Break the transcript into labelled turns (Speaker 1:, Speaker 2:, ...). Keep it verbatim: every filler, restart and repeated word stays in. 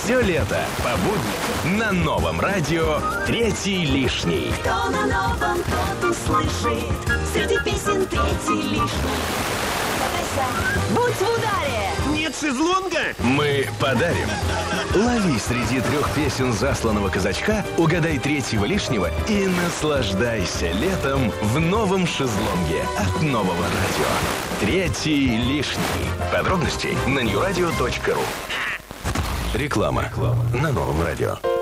Speaker 1: Все лето по будням на новом радио «Третий лишний».
Speaker 2: Кто на новом, тот услышит среди песен третий лишний. Будь в ударе!
Speaker 3: Нет шезлонга?
Speaker 1: Мы подарим. Лови среди трех песен засланного казачка, угадай третьего лишнего и наслаждайся летом в новом шезлонге от нового радио. Третий лишний. Подробности на ньюрадио точка ру. Реклама на новом радио.